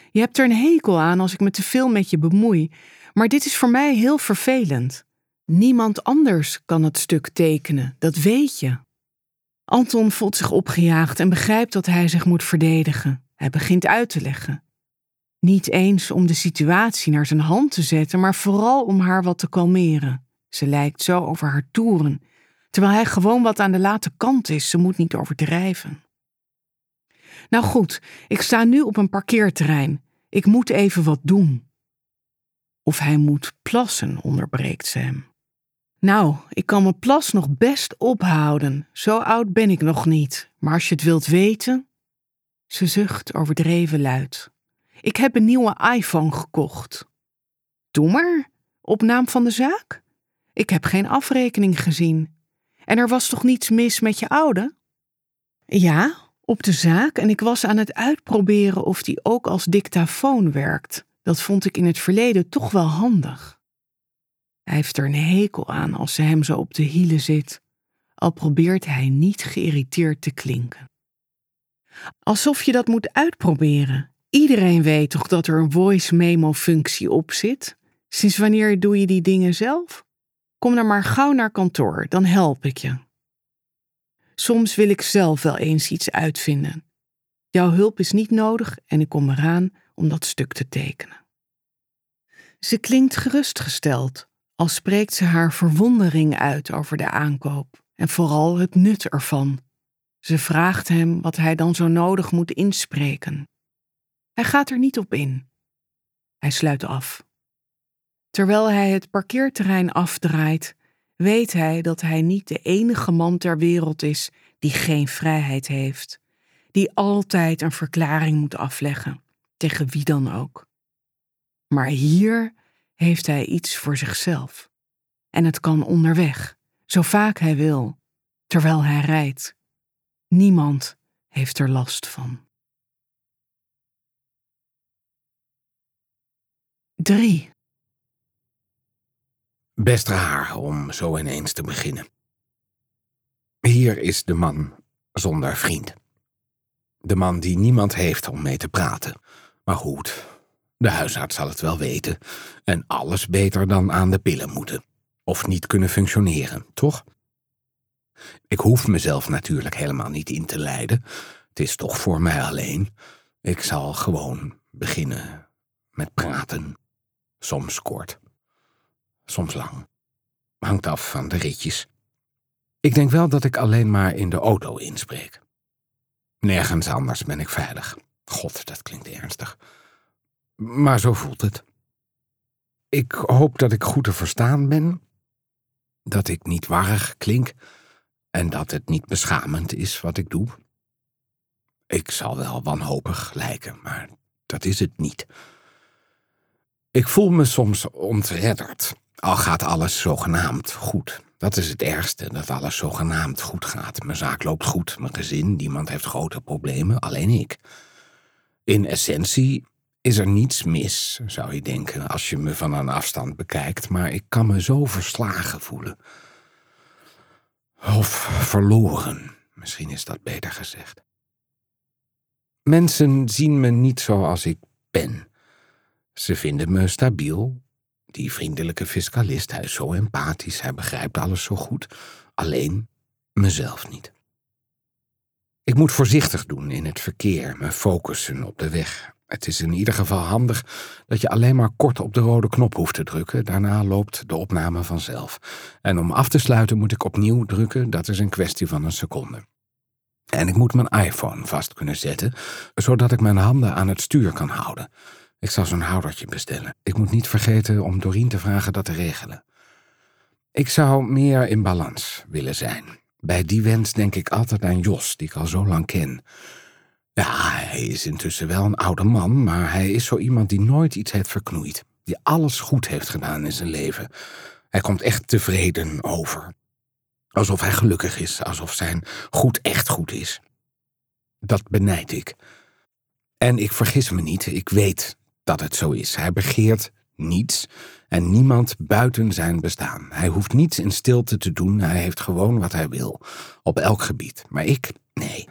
Je hebt er een hekel aan als ik me te veel met je bemoei, maar dit is voor mij heel vervelend. Niemand anders kan het stuk tekenen, dat weet je. Anton voelt zich opgejaagd en begrijpt dat hij zich moet verdedigen. Hij begint uit te leggen. Niet eens om de situatie naar zijn hand te zetten, maar vooral om haar wat te kalmeren. Ze lijkt zo over haar toeren, terwijl hij gewoon wat aan de late kant is. Ze moet niet overdrijven. Nou goed, ik sta nu op een parkeerterrein. Ik moet even wat doen. Of hij moet plassen, onderbreekt ze hem. Nou, ik kan mijn plas nog best ophouden. Zo oud ben ik nog niet. Maar als je het wilt weten... Ze zucht overdreven luid. Ik heb een nieuwe iPhone gekocht. Doe maar, op naam van de zaak? Ik heb geen afrekening gezien. En er was toch niets mis met je oude? Ja, op de zaak en ik was aan het uitproberen of die ook als dictafoon werkt. Dat vond ik in het verleden toch wel handig. Hij heeft er een hekel aan als ze hem zo op de hielen zit, al probeert hij niet geïrriteerd te klinken. Alsof je dat moet uitproberen. Iedereen weet toch dat er een voice memo-functie op zit? Sinds wanneer doe je die dingen zelf? Kom dan maar gauw naar kantoor, dan help ik je. Soms wil ik zelf wel eens iets uitvinden. Jouw hulp is niet nodig en ik kom eraan om dat stuk te tekenen. Ze klinkt gerustgesteld, al spreekt ze haar verwondering uit over de aankoop en vooral het nut ervan. Ze vraagt hem wat hij dan zo nodig moet inspreken. Hij gaat er niet op in. Hij sluit af. Terwijl hij het parkeerterrein afdraait, weet hij dat hij niet de enige man ter wereld is die geen vrijheid heeft, die altijd een verklaring moet afleggen, tegen wie dan ook. Maar hier heeft hij iets voor zichzelf. En het kan onderweg, zo vaak hij wil, terwijl hij rijdt. Niemand heeft er last van. 3. Best raar om zo ineens te beginnen. Hier is de man zonder vriend. De man die niemand heeft om mee te praten. Maar goed, de huisarts zal het wel weten en alles beter dan aan de pillen moeten. Of niet kunnen functioneren, toch? Ik hoef mezelf natuurlijk helemaal niet in te leiden. Het is toch voor mij alleen. Ik zal gewoon beginnen met praten. Soms kort, soms lang. Hangt af van de ritjes. Ik denk wel dat ik alleen maar in de auto inspreek. Nergens anders ben ik veilig. God, dat klinkt ernstig. Maar zo voelt het. Ik hoop dat ik goed te verstaan ben, dat ik niet warrig klink en dat het niet beschamend is wat ik doe. Ik zal wel wanhopig lijken, maar dat is het niet. Ik voel me soms ontredderd, al gaat alles zogenaamd goed. Dat is het ergste, dat alles zogenaamd goed gaat. Mijn zaak loopt goed, mijn gezin, niemand heeft grote problemen, alleen ik. In essentie is er niets mis, zou je denken, als je me van een afstand bekijkt, maar ik kan me zo verslagen voelen. Of verloren, misschien is dat beter gezegd. Mensen zien me niet zoals ik ben. Ze vinden me stabiel. Die vriendelijke fiscalist, hij is zo empathisch, hij begrijpt alles zo goed. Alleen mezelf niet. Ik moet voorzichtig doen in het verkeer, me focussen op de weg. Het is in ieder geval handig dat je alleen maar kort op de rode knop hoeft te drukken. Daarna loopt de opname vanzelf. En om af te sluiten moet ik opnieuw drukken, dat is een kwestie van een seconde. En ik moet mijn iPhone vast kunnen zetten, zodat ik mijn handen aan het stuur kan houden. Ik zal zo'n houdertje bestellen. Ik moet niet vergeten om Dorien te vragen dat te regelen. Ik zou meer in balans willen zijn. Bij die wens denk ik altijd aan Jos, die ik al zo lang ken. Ja, hij is intussen wel een oude man, maar hij is zo iemand die nooit iets heeft verknoeid. Die alles goed heeft gedaan in zijn leven. Hij komt echt tevreden over. Alsof hij gelukkig is, alsof zijn goed echt goed is. Dat benijd ik. En ik vergis me niet, ik weet dat het zo is. Hij begeert niets en niemand buiten zijn bestaan. Hij hoeft niets in stilte te doen, hij heeft gewoon wat hij wil. Op elk gebied. Maar ik, nee.